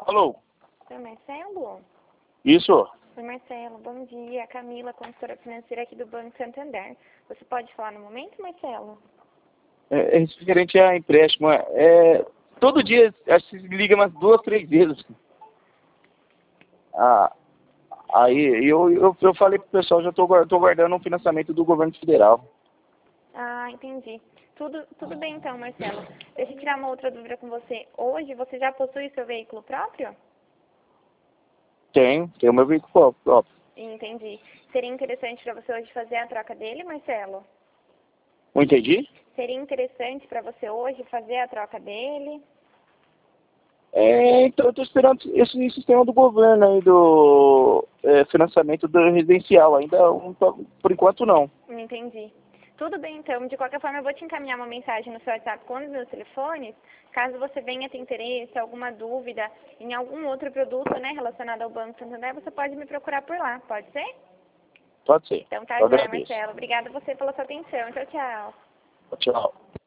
Alô? Oi, Marcelo? Isso? Oi, Marcelo. Bom dia. Camila, consultora financeira aqui do Banco Santander. Você pode falar no momento, Marcelo? É referente a empréstimo. Todo dia, acho que se liga umas 2, 3 vezes. Aí eu falei pro pessoal, já tô guardando um financiamento do governo federal. Ah, entendi. Tudo bem então, Marcelo. Deixa eu tirar uma outra dúvida com você. Hoje, você já possui seu veículo próprio? Tenho o meu veículo próprio. Entendi. Seria interessante para você hoje fazer a troca dele, Marcelo? Não entendi? Seria interessante para você hoje fazer a troca dele? Então eu tô esperando esse sistema do governo aí, do financiamento do residencial. Ainda, por enquanto, não. Entendi. Tudo bem, então. De qualquer forma, eu vou te encaminhar uma mensagem no seu WhatsApp com os meus telefones. Caso você venha ter interesse, alguma dúvida em algum outro produto, né, relacionado ao Banco Santander, você pode me procurar por lá. Pode ser? Pode ser. Então tá, Eu joia, agradeço. Marcelo. Obrigada a você pela sua atenção. Tchau, tchau. Tchau.